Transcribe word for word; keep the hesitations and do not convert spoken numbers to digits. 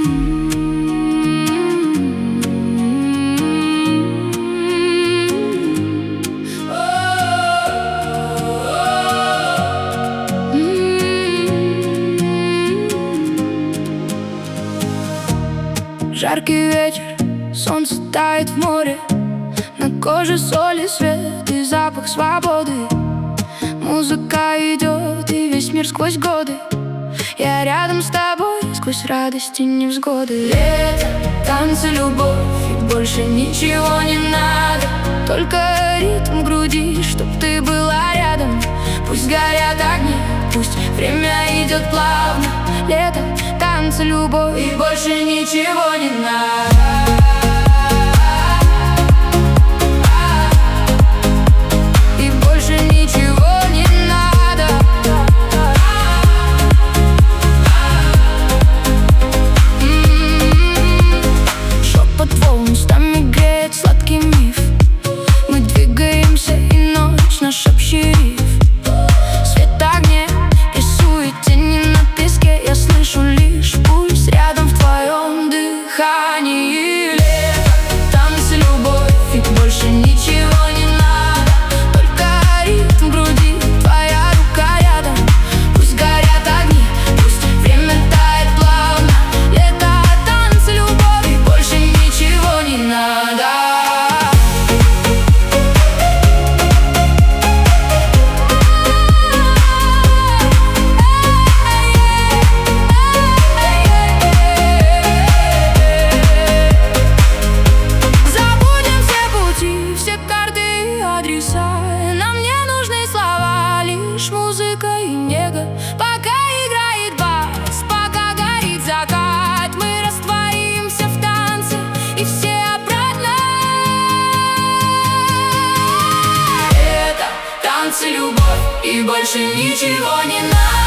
Жаркий вечер, солнце тает в море, на коже соль и свет и запах свободы. Музыка идет, и весь мир сквозь годы. Я рядом с тобой, сквозь радости и невзгоды. Лето, танцы, любовь, и больше ничего не надо. Только ритм в груди, чтоб ты была рядом. Пусть горят огни, пусть время идет плавно. Лето, танцы, любовь, и больше ничего не надо. Наш общий риф. Свет огня рисует тени на песке. Я слышу лишь пульс рядом в твоем дыхании. Лето, танцы, любовь, и больше ничего не надо. Только ритм в груди, твоя рука рядом. Пусть горят огни, пусть время тает плавно. Лето, танцы, любовь, и больше ничего не надо. Нам не нужны слова, лишь музыка и нега. Пока играет бас, пока горит закат, мы растворимся в танце, и все обратно. Это танцы, любовь, и больше ничего не надо.